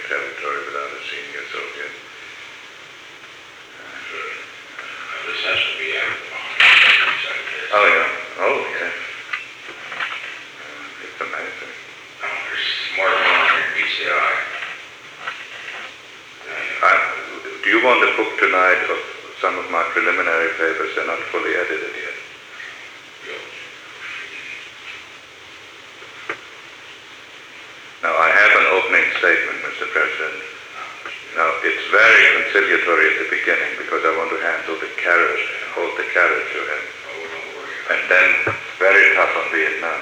territory without a senior Soviet. This has to be out of the boundary. Oh, yeah. Oh, yes. It's amazing. There's more going on here meets the eye. Do you want a book tonight of some of my preliminary papers? They're not fully edited yet. Now, I have an opening statement, Mr. President. Now, it's very conciliatory at the beginning because I want to hold the carrot to him. And then very tough on Vietnam.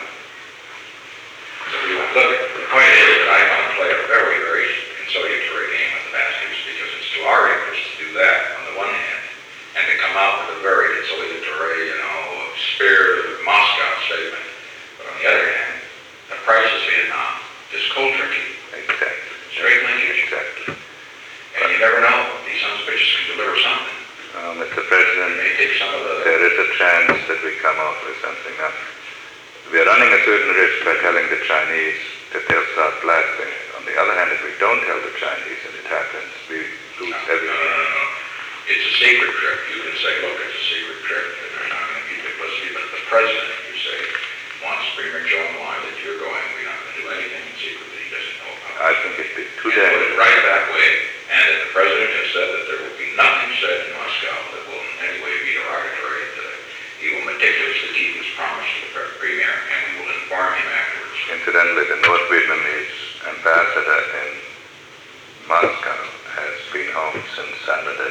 Look, the point is that I want to play a very, very conciliatory game with the bastards because it's to our interest to do that on the one hand, and to come out with a very conciliatory, spirit of Moscow statement. But on the other hand, the price is Vietnam. Just cold drinking. Exactly. Straight linkage. Exactly. And you never know. These sons of bitches can deliver something. Mr. President, there is a chance that we come out with something. Now, we are running a certain risk by telling the Chinese that they'll start blasting it. On the other hand, if we don't tell the Chinese and it happens, we lose everything. No. It's a secret trip. You can say, look, it's a secret trip, and they're not going to keep it publicity. But if the president, you say, wants to bring Joe in line that you're going, we're not going to do anything in secret that he doesn't know about. I think it'd be too dangerous. Put it right that way, and that the president has said that there will be nothing said in Moscow that will in any way be derogatory. He will meticulously keep his promise to the premier, and we will inform him afterwards. Incidentally, the North Vietnamese ambassador in Moscow has been home since Saturday,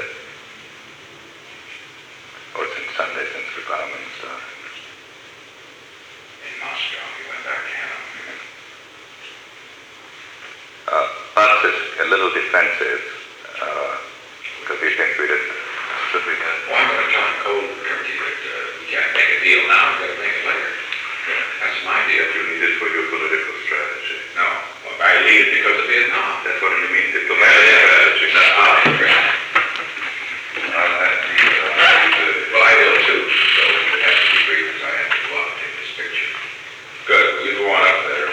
or since Sunday, since the bombing started. In Moscow, he went back to Hanoi. Us is a little defensive, because he thinks we didn't. Should we have? Well, I'm going to tell him cold turkey that we can't make a deal now, we've got to make it later. That's my deal. You need it for your political strategy. No, well, I need it because of Vietnam. That's what you mean, diplomatic strategy. Well, I will too, so it has to be brief because I have to go out and take this picture. Good, well, you go on up there.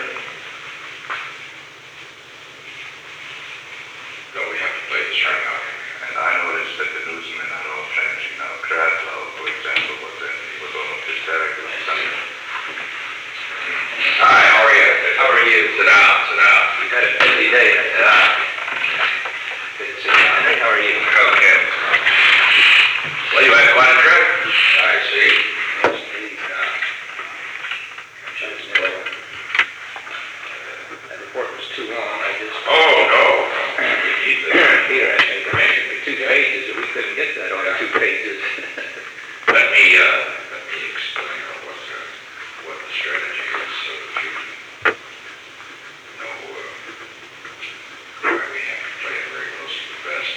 No, we have to play this right out. And I noticed that the newsmen are all changing now. Kraslow, for example, he was almost hysterical on Sunday. Hi, how are you? How are you? Sit down, sit down. We've had a busy day. Sit down. Good to see you. Hey, how are you? Okay. Well, you had quite a trip. I see. That report was too long. I just... Oh, no. We need that. Here, I think I mentioned the 2 pages, and we couldn't get that on 2 pages. Let me explain what the strategy is so that you know why we have to play it very close to the vest.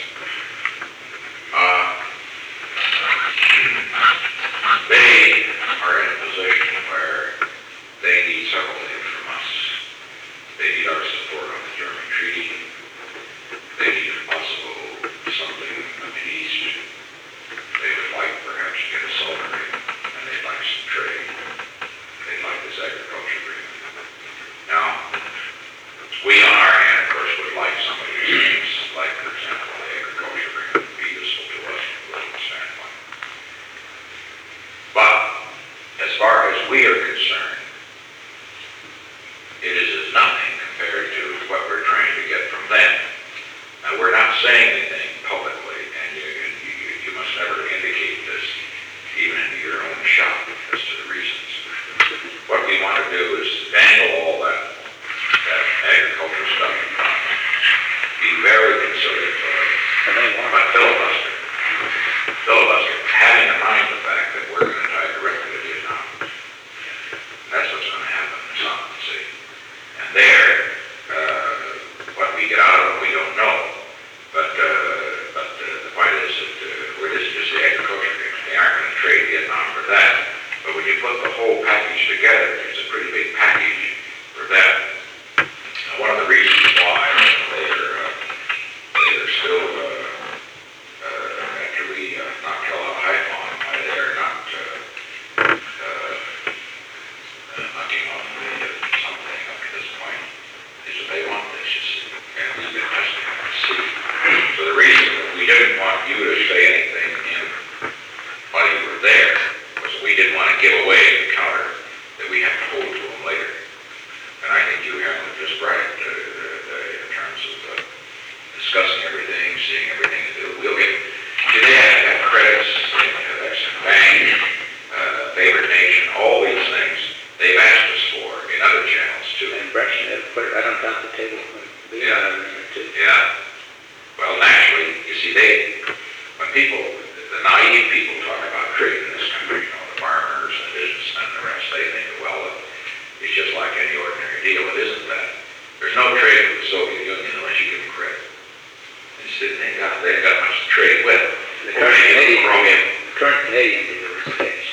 They are in a position where they need several things from us. They need our support on the German treaty. They need, if possible, something in the East. They would like perhaps to get a salt agreement, and they'd like some trade. They'd like this agriculture agreement. Now, we on our hand, of course, would like some of these things, like, for example, the agriculture agreement would be useful to us from a political standpoint. But, as far as we are concerned, it is as nothing compared to what we're trying to get from them. Now, we're not saying anything publicly, and you must never indicate this, even in your own shop, as to the reasons. What we want to do is dangle all that agricultural stuff in front of them, be very conciliatory, but filibuster, having in mind the fact that we're going to tie directly to Vietnam. That's what's going to happen in some, see. And there, what we get out of it, we don't know. But the point is that this is just the agriculture agreement. They aren't going to trade Vietnam for that. But when you put the whole package together, it's a pretty big package for them. Now, one of the reasons why they're still, after we knock hell out of Haiphong, why they're not knocking off something up to this point, is that they want this, you see. And we've been testing table when we and I were in there too. Yeah. Well, naturally, you see, when people, the naive people talk about trade in this country, the farmers and businessmen and the rest, they think, well, it's just like any ordinary deal. It isn't that. There's no trade with the Soviet Union unless you give them credit. They ain't got much to trade with. The current Canadian deal is cash.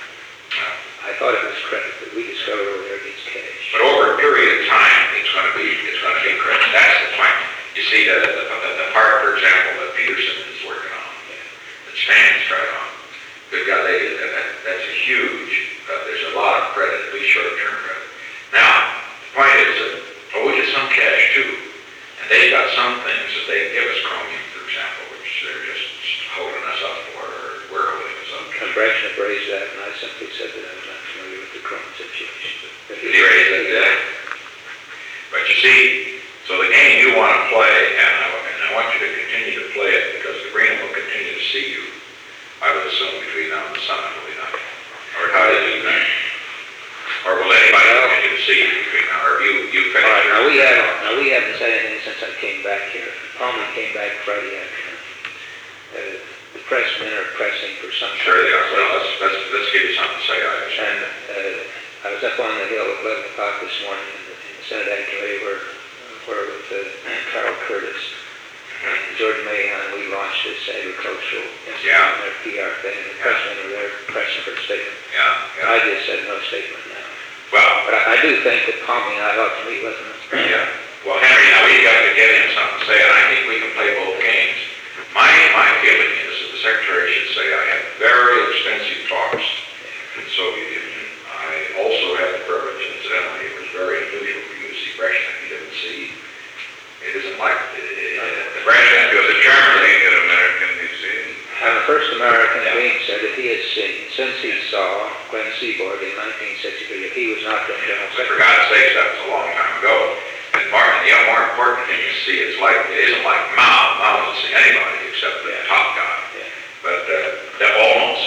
I thought it was credit, but we discovered over there it's cash. But over a period of time, it's going to be credit. That's the point. You see, the part, for example, that Peterson is working on, that Stan's right on. Good God, that's a huge. There's a lot of credit, at least short-term credit. Now, the point is that we get some cash too, and they've got some things that they give us, chromium, for example, which they're just holding us up for, or we're holding us up for. Brezhnev raised that, and I simply said that I was not familiar with the Chrome situation. Did he raise it? Yeah. But you see, so the game you want to play, and I want you to continue to play it, because the Green will continue to see you, I would assume, between now and the summit, will he not? Or how do you do that? Or will anybody continue to see you between now, or you finish? All right, now we haven't said anything since I came back here. Palmer came back Friday afternoon. The pressmen are pressing for some. Sure they are. Well, let's give you something to say. I understand. And I was up on the hill at 11 o'clock this morning in the Senate Ag Committee where with Carl Curtis and George Mahon, we launched this agricultural institute, their PR thing, and the pressmen were there pressing for a statement. Yeah. I just said no statement now. Well, but I do think that Palmer and I ought to meet with them. Yeah. Well, Henry, now we've got to get him something to say, and I think we can play both games. My feeling is that the Secretary should say, I had very extensive talks in the Soviet Union. I also had the privilege, incidentally, it was very unusual for you to see Brezhnev. You didn't see, it isn't like, Brezhnev was a German American, you see. And the first American being said that he had seen, since he saw Glenn Seaborg in 1963, if he was not the General Secretary. For God's sakes, that was a long time ago. And more important thing you see is it isn't like Mao. Mao doesn't see anybody except the top guy. Yeah. But almost,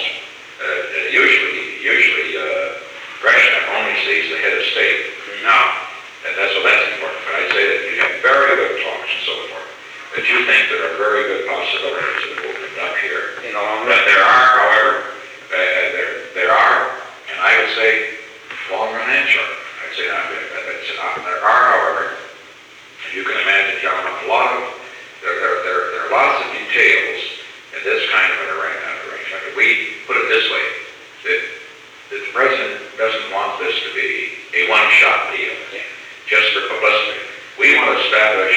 usually Brezhnev only sees the head of state. Mm-hmm. Now, that's important. But I'd say that you have very good talks and so forth, that you think there are very good possibilities that will conduct here. In the long run. But there are, however, there are, and I would say long run and short. I'd say there are, however, and you can imagine, gentlemen, there are lots of details in this kind of an arrangement. We put it this way, that the President doesn't want this to be a one-shot deal, just for publicity. We want to establish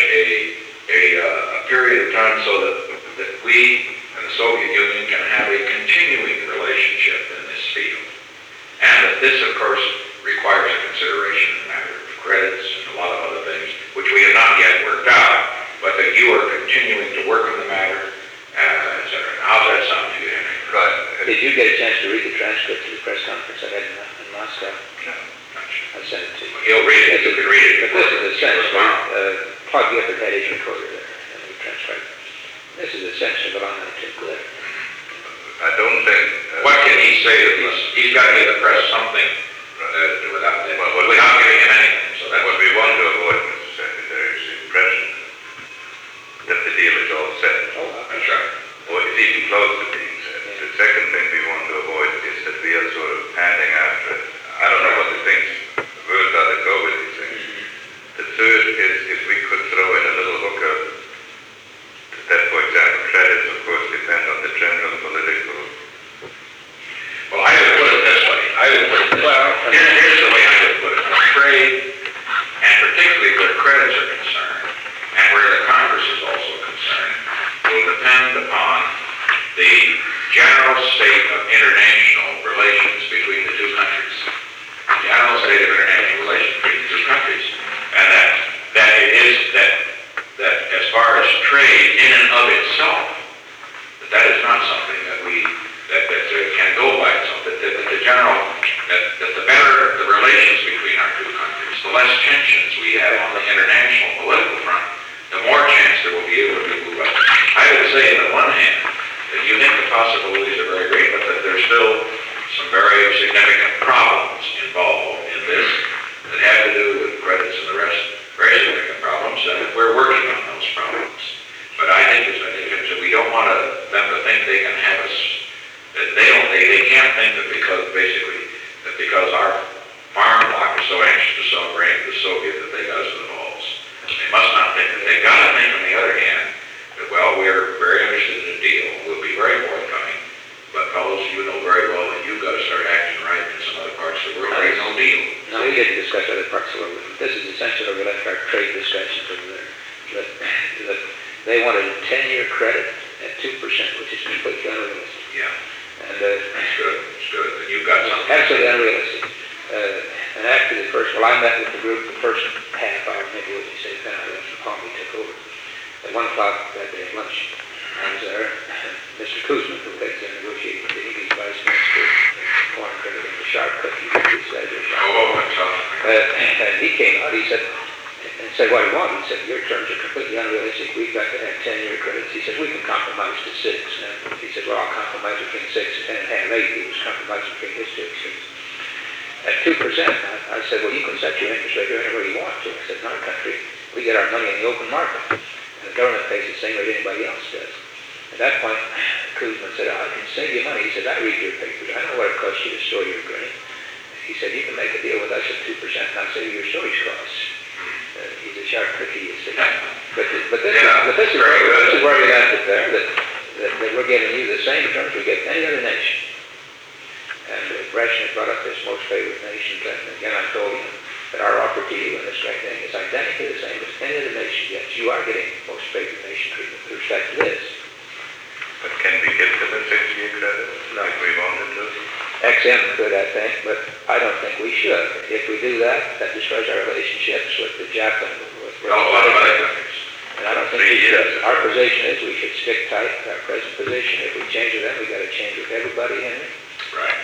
a period of time so that we and the Soviet Union can have a continuing relationship in this field. And that this, of course, requires a consideration in the matter of credits and a lot of other things, which we have not yet worked out, but that you are continuing to work on the matter, etc. How's that sound to you, Henry? Right. Did you get a chance to read the transcript of the press conference I had in Moscow? No. I sent it to you. He'll read it. You can read it. But this is essentially, Paul Gifford had his recorder there, and we transcribed it. This is essentially what I'm going to take there. I don't think... what can he say to us? He's got to give the press something without giving him anything. So that's what we want to avoid, Mr. Secretary, is the impression that the deal is all set. That's right. Or it's even close to being set. The second thing we want to avoid is that we are sort of panning after it. I don't know what the words are that go with these things. The third is if we could throw in a little hooker that, for example, credits, of course, depend on the general political... Well, I would put it this way. Here's the way I would put it. Trade, and particularly where credits are concerned, and where the Congress is also concerned, will depend upon the general state of international relations between the two countries. The general state of international relations between the two countries. And that it is that as far as trade in and of itself, that is not something that can go by itself. That the better the relations between our two countries, the less tensions we have on the international political front, the more chance there will be able to move up. I would say, on the one hand, that you think the possibilities are very great, but that there's still some very significant problems involved in this that have to do with credits and the rest. Very significant problems. we're working on those problems. But I think we don't want them to think they can have us, that they can't think that because our farm block is so anxious to sell grain to the Soviet that they got us in the balls. They must not think that. They've got to think, on the other hand, that, well, we're very interested in a deal. We'll be very forthcoming. But fellows, you know very well that you've got to start acting right in some other parts of the world. There's no deal. No, we didn't discuss other parts of the world. This is essentially where we left our trade discussions over there. But they wanted a 10-year credit at 2%, which is completely unrealistic. Yeah. And It's good. And you've got something. absolutely unrealistic. And after the first, I met with the group the first half hour, maybe what you say, then I left and Palmy took over. At 1 o'clock that day at lunch, I was there. Mr. Kuzma, who leads the negotiating committee, he's vice minister, foreign credit into Sharp Cookie, he said, and he came out, he said, what do you want? He said, your terms are completely unrealistic. We've got to have 10-year credits. He said, we can compromise to 6. And he said, well, I'll compromise between 6 and 10 and a half, 8. He was compromising between his two extremes. At 2%, I said, well, you can set your interest rate anywhere you want to. I said, in our country, we get our money in the open market. And the government pays the same rate anybody else does. At that point, Kuzma said, I can save you money. He said, I read your papers. I know what it costs you to store your grain. He said, you can make a deal with us at 2% and I'll save you your storage costs. He's a sharp cookie, you see. But this is where we left it there, that we're giving you the same terms we give any other nation. And Brezhnev brought up this most favored nation thing. Again, I told him that our offer to you in this right thing is identically the same as any other nation. Yes, you are getting most favored nation treatment with respect to this. But can we give them a 6-year credit like we wanted to? XM could, I think, but I don't think we should. If we do that, that destroys our relationships with the Japan, with other countries. And I don't think we should. Our position is we should stick tight to our present position. If we change with them, we got to change with everybody, Henry. Right.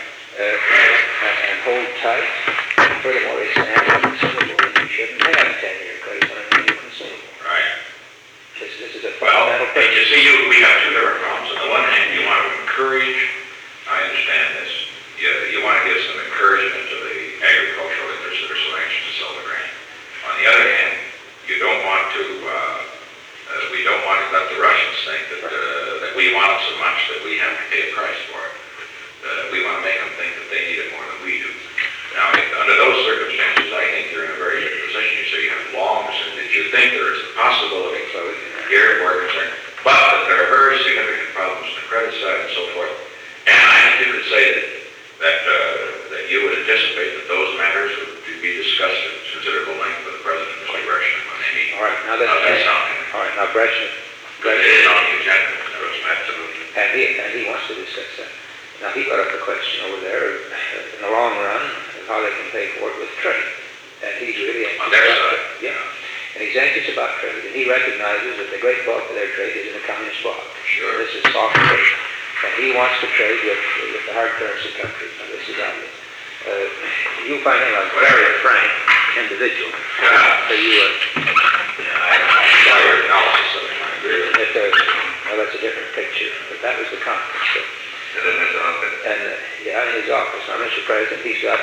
And hold tight. Furthermore, it's annual consumable, and you shouldn't have 10-year credits on an annual consumable. Right. This is a Well, fundamental and you principle. see, we have two different problems. On the one hand, you want to encourage, I understand this, you want to give some encouragement to the agricultural interests that are so anxious to sell the grain. On the other hand, you don't want to, we don't want to let the Russians think that we want it so much that we have to pay a price for it. We want to make them think that they need it more than we do. Now, under those circumstances, I think you're in a very good position. So you have longs and that you think there is a possibility here where concerned, but that there are very significant problems on the credit side and so forth. And I think you could say that you would anticipate that those matters would be discussed at considerable length with the President and Mr. Brezhnev when they meet. All right, now Brezhnev. It is on the agenda. Absolutely. And he wants to discuss that. Now, he brought up the question over there, in the long run, of how they can pay for it with trade. And he's really anxious on their about side. it. Yeah. And he's anxious about trade. And he recognizes that the great bulk of their trade is in the communist bloc. Sure. This is soft trade. And he wants to trade with the hard currency countries. Now, this is obvious. You find him a very frank individual. Yeah. So you, I saw your analysis of it. I agree with it. well, that's a different picture. But that was the conference. And in his office? And in his office. Now, Mr. President, he's got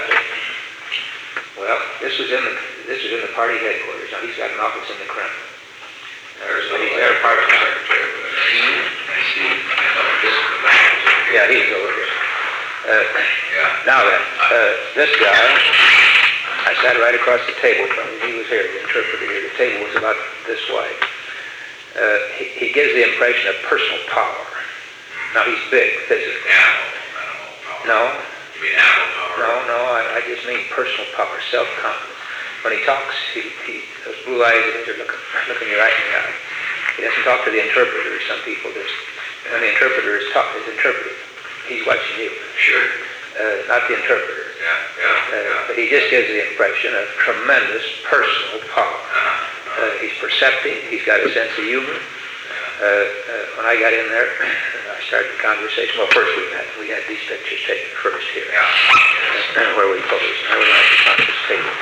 this was in the party headquarters. Now he's got an office in the Kremlin. There's But he's there part-time. secretary over there. I see. This is the back. Yeah, he's over here. Yeah. Now then, this guy, I sat right across the table from him. He was here, the interpreter here. The table was about this wide. He gives the impression of personal power. Now he's big, physically. Animal power. No. You mean animal power? No, I just mean personal power, self-confidence. When he talks, those blue eyes of his are looking you right in the eye. He doesn't talk to the interpreter, as some people do. When the interpreter is interpreting, he's watching you. Sure. Not the interpreter. Yeah. But he just gives the impression of tremendous personal power. He's perceptive, he's got a sense of humor. When I got in there, I started the conversation. Well, first we had these pictures taken first here, where we posed. I was at the conference table,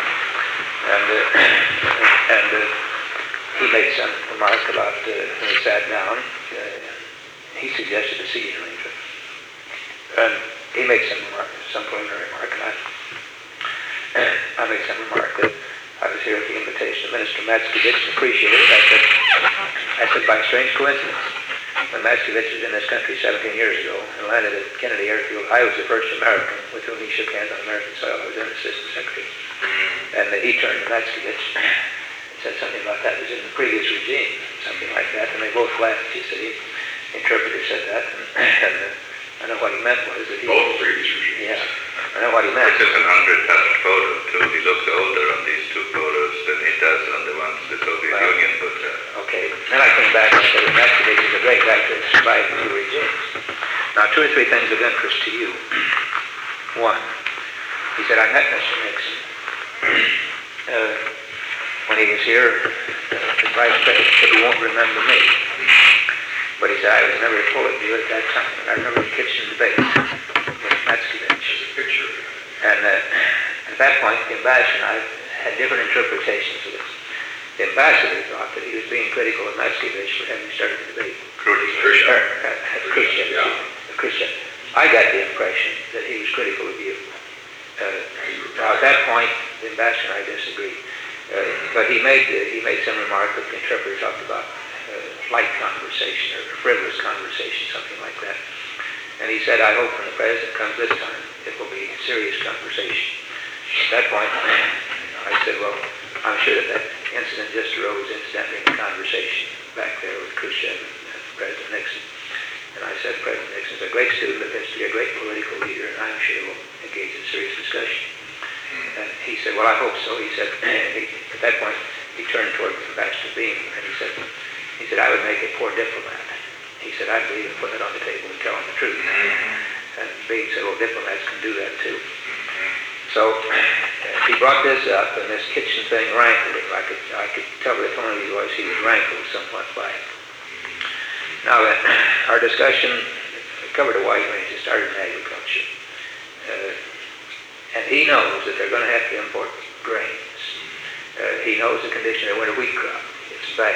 and he made some remark about when we sat down. He suggested a seating arrangement, and he made some preliminary remark, and I made some remark that I was here at the invitation of Minister Matskovich and appreciated it. I said, by a strange coincidence, when Matskovich was in this country 17 years ago and landed at Kennedy Airfield, I was the first American with whom he shook hands on American soil. I was an assistant secretary. And he turned to Matskovich and said something about that was in the previous regime, something like that, and they both laughed. He said, the interpreter said that, and I know what he meant was that he... Both previous regimes. Yeah, I know what he meant. This is an under-touched photo, too. He looks older on these two photos than he does on the ones the Soviet Union put out. Okay, then I came back and said, Matskovich is a great guy to survive the two regimes. Now, 2 or 3 things of interest to you. One, he said, I met Mr. Nixon when he was here as vice president, but he won't remember me. But he said, I was never full of you at that time. I remember the kitchen debate with Matskovich. There's a picture. And at that point, the ambassador and I had different interpretations of this. The ambassador thought that he was being critical of Matskovich for having started the debate. Khrushchev. I got the impression that he was critical of you. Now, at that point, the ambassador and I disagreed. But he made some remark that the interpreter talked about light conversation or frivolous conversation, something like that. And he said, I hope when the president comes this time, it will be serious conversation. At that point, I said, well, I'm sure that incident just arose incidentally in the conversation back there with Khrushchev and President Nixon. And I said, President Nixon is a great student of history, a great political leader, and I'm sure will engage in serious discussion. And he said, well, I hope so. He said, at that point, he turned toward Ambassador Beam, and he said, I would make a poor diplomat. He said, I believe in putting it on the table and telling the truth. And Beam said, well, diplomats can do that too. So he brought this up, and this kitchen thing rankled him. I could tell by the tone of his voice he was rankled somewhat by it. Now, our discussion covered a wide range. It started in agriculture. And he knows that they're going to have to import grains. He knows the condition of the winter wheat crop. It's bad.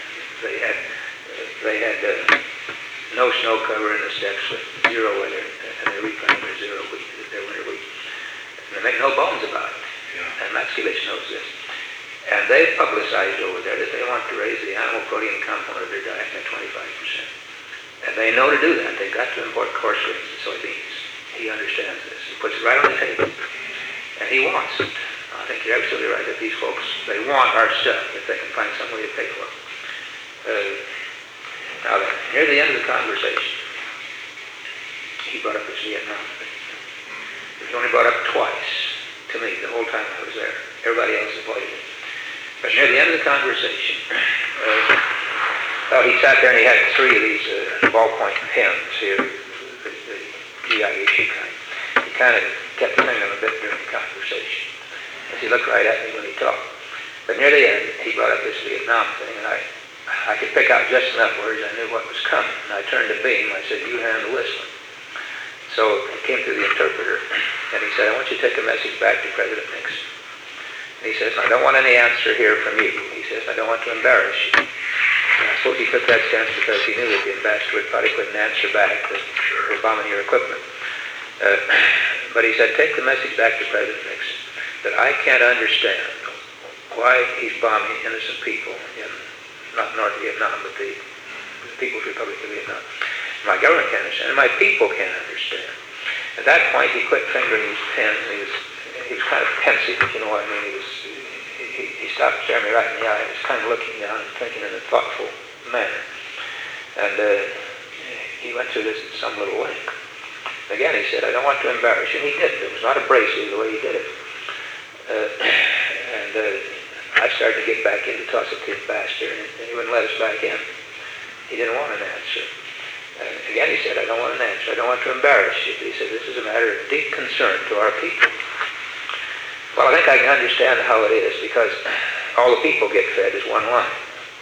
They had no snow cover in the steppes with zero weather, and they replanted their winter wheat. And they make no bones about it. Yeah. And Matskovich knows this. And they've publicized over there that they want to raise the animal protein component of their diet by 25%. And they know to do that. They've got to import coarse grains and soybeans. He understands this. He puts it right on the table. And he wants it. I think you're absolutely right that these folks, they want our stuff if they can find some way to pay for it. Now, near the end of the conversation, he brought up his Vietnam. It was only brought up twice to me the whole time I was there. Everybody else avoided it. But near the end of the conversation, he sat there and he had 3 of these ballpoint pens here, the GI issue kind. He kind of kept playing them a bit during the conversation, as he looked right at me when he talked. But near the end, he brought up this Vietnam thing, and I could pick out just enough words. I knew what was coming. And I turned to Beam. I said, you handle this one. So he came through the interpreter, and he said, I want you to take a message back to President Nixon. And he says, I don't want any answer here from you. He says, I don't want to embarrass you. And I suppose he took that stance because he knew that the ambassador would probably put an answer back that we're bombing your equipment. But he said, take the message back to President Nixon that I can't understand why he's bombing innocent people in not North Vietnam, but the People's Republic of Vietnam. My government can't understand, and my people can't understand. At that point, he quit fingering his pen, and he was kind of pensive, if you know what I mean. He stopped staring me right in the eye, and was kind of looking down and thinking in a thoughtful manner. And he went through this in some little length. Again, he said, I don't want to embarrass you, and he did. It was not abrasive the way he did it. I started to get back in to toss it to the ambassador, and he wouldn't let us back in. He didn't want an answer. Again, he said, I don't want an answer. I don't want to embarrass you. But he said, this is a matter of deep concern to our people. Well, I think I can understand how it is, because all the people get fed is one line.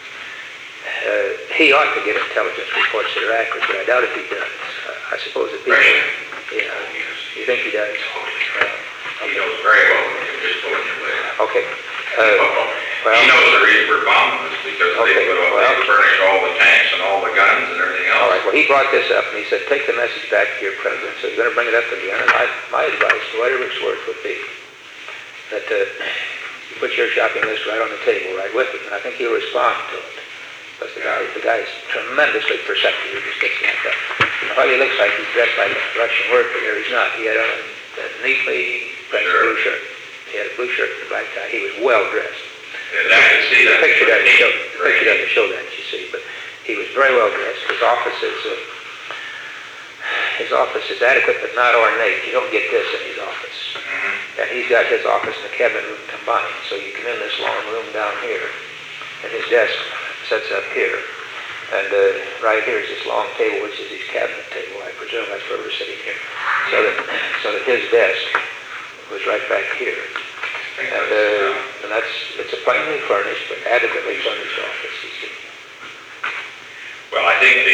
He ought to get intelligence reports that are accurate, but I doubt if he does. I suppose that people... Yeah, you think he does? He knows very well when you're just pulling your leg. Okay. Well, he knows the reason we're bombing is because they furnish all the tanks and all the guns and everything else. All right, well, he brought this up, and he said, take the message back to your president. So he's going to bring it up again, and my advice, whatever it's worth, would be that you put your shopping list right on the table, right with it, and I think he'll respond to it. Because the guy's tremendously perceptive. He just gets like that. And while he looks like he's dressed like a Russian worker here, he's not. He had a neatly pressed blue shirt. He had a blue shirt and a black tie. He was well dressed. And I can see that. The picture doesn't show that, you see, but he was very well dressed. His office is adequate but not ornate. You don't get this in his office. Mm-hmm. And he's got his office and the cabinet room combined. So you come in this long room down here, and his desk sets up here. And right here is this long table, which is his cabinet table. I presume that's where we're sitting here. So that his desk was right back here. And it's a plainly furnished but adequately furnished office, you see. Well, I think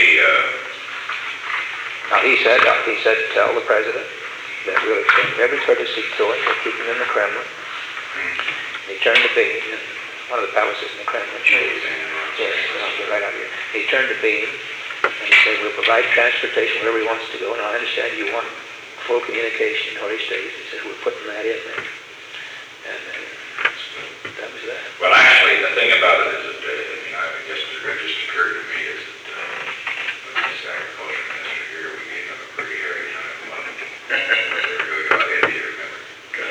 Now he said, tell the president that we'll extend every courtesy to him. We'll keep him in the Kremlin. And he turned to Bean, in one of the palaces in the Kremlin. Yes, I'll get right out here. He turned to Bean and he said, we'll provide transportation wherever he wants to go. And I understand you want full communication where he stays. He said, we're putting that in there. And that was that. well, actually, the thing about it is that, I guess it just occurred to me is that when this agriculture minister here, we gave him a pretty hairy time of money. We got India, remember?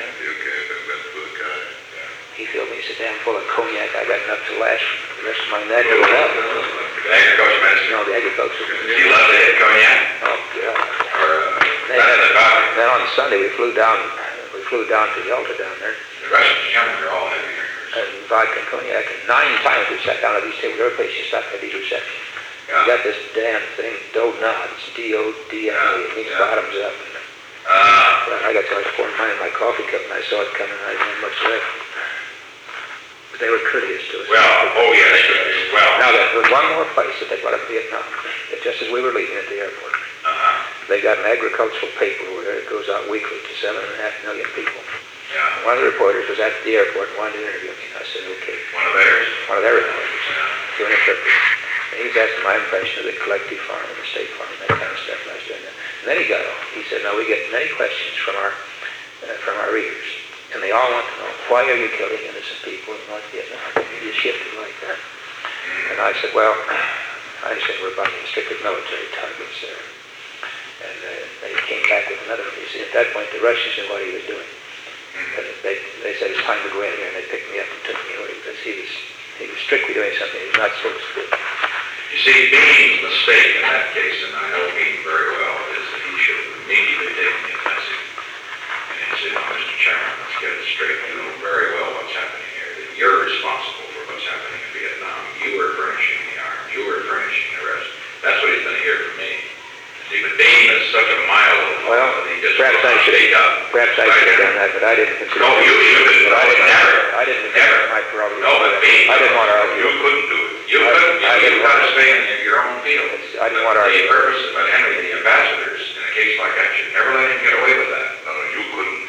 He filled me a damn full of cognac. I got enough to last the rest of my night. The agriculture minister? No, the agriculture. He loved to hit cognac? Oh, God. Or, that's the doctor? Then on Sunday we flew down to Yalta down there. The Russians, gentlemen, are all heavy drinkers. And vodka and cognac. And 9 times we sat down at these tables. Every place you stopped at these receptions. Yeah. We got this damn thing, Dodna. It's D-O-D-N-A. It means bottoms up. I got to I was pouring mine in my coffee cup and I saw it coming. I didn't have much left. But they were courteous to us. Well, yes, well. Now there was one more place that they brought up in Vietnam. That just as we were leaving at the airport. They got an agricultural paper where it goes out weekly to 7.5 million people. Yeah. One of the reporters was at the airport and wanted to interview me. I said, okay. One of theirs? One of their reporters. Doing a purpose. And he was asking my impression of the collective farm and the state farm and that kind of stuff. And I was doing that. And then he got on. He said, no, we get many questions from our readers. And they all want to know, why are you killing innocent people in North Vietnam? You just shifted like that. And I said, well, I understand we're bombing strictly military targets there. And they came back with another one. You see, at that point, the Russians knew what he was doing. And they said, it's time to go in here. And they picked me up and took me away because he was strictly doing something he was not supposed to do. You see, Bean's mistake in that case, and I know Bean very well, is that he should have immediately taken the offensive. And he said, Mr. Chairman, let's get it straight. You know very well what's happening here. That you're responsible for what's happening in Vietnam. You were furnishing the arms. You were furnishing the rest. That's what he's going to hear from me. See, but Bean is such a mild little Well, that he just perhaps I should have done that, but I didn't consider No, you shouldn't. But Never. I didn't consider Never. my prerogative. No, but Bean, I didn't want to argue. You couldn't do it. You couldn't. You've got to stay in your own field. I didn't want to argue. The purpose of Henry, the ambassadors, in a case like that, should never let him get away with that. No, you couldn't.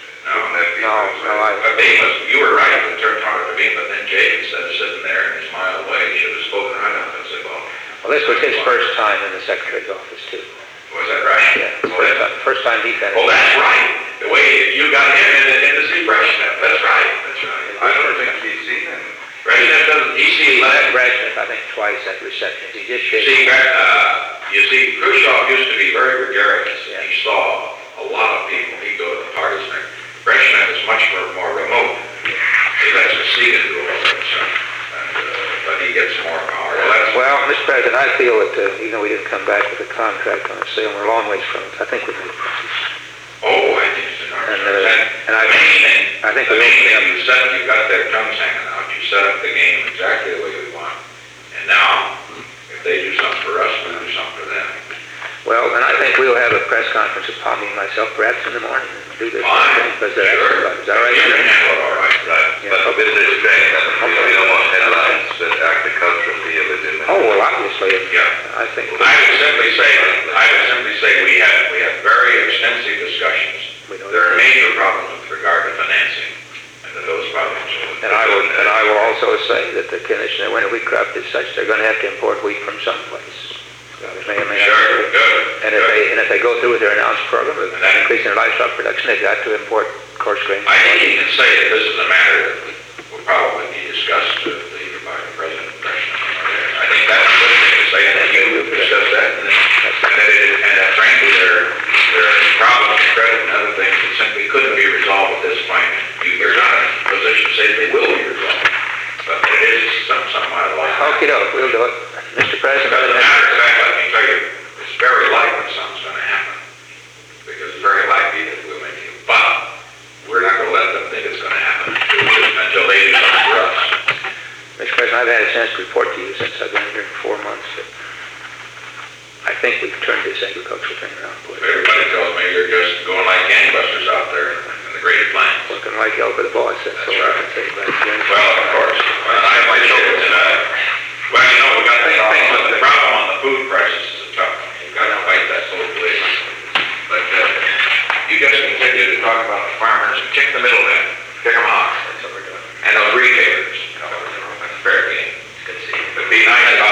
But Bean you were right to turn talking to Bean, but then Jay, instead of sitting there in his mild way, should have spoken right up and said, well, this was his first time in the Secretary's office, too. was that right? Yeah, first time he finished. Oh, that's right. The way you got him in to see Brezhnev. That's right. I don't think he's seen him. Brezhnev doesn't, he sees that. Brezhnev, I think, twice at receptions. He just shaking. You see, Khrushchev used to be very gregarious. Yeah. He saw a lot of people. He'd go to the parties there. Brezhnev is much more remote. He lets the Segan do all that stuff. But he gets more power. Well, Mr. President, I feel that even though we didn't come back with a contract on a sale, we're a long ways from it. I think we made progress. Oh, I think it's enormous. And I think the main thing you got their tongues hanging out. You set up the game exactly the way we want. And now, if they do something for us, we'll do something for them. Well, and I think we'll have a press conference with Palmy and myself perhaps in the morning and do this. Fine. Because is that right? You can handle it all right. But a bit of restraint. We don't want headlines that agriculture deal is in. Oh, well, obviously. Yeah. I think. I would simply say we have very extensive discussions. There are major problems with regard to financing, and that those problems will. And I will also say that the condition of winter wheat crop is such they're going to have to import wheat from someplace. Sure, good. And if they go through with their announced program of increasing their livestock production, they've got to import coarse grain. I think you can say that this is a matter probably be discussed either by the president or president. I think that's a good thing to say, and then you discuss that, and that frankly, there are problems with credit and other things that simply couldn't be resolved at this point. You're not in a position to say they will be resolved, but it is something I'd like. Okey doke, we'll do it. Mr. President. As a matter of fact, let me tell you, it's very likely something's gonna happen, because it's very likely that we'll make it, but we're not gonna let them think it's gonna happen until they do something for us. Mr. President, I've had a chance to report to you since I've been here for 4 months that I think we've turned this agricultural thing around. Everybody tells me you're just going like gangbusters out there in the Great Plains. Looking like Elba the boss, that's all I can say about it. Well, of course. Well, I appreciate it. Well, you know, we got things with the problem on the food prices is a tough one. You've got to fight that both ways. But you just continue to talk about the farmers and kick the middlemen, kick them off. That's what we're doing. And those retailers, you know, that's fair game. It's good to see you. It'd be nice if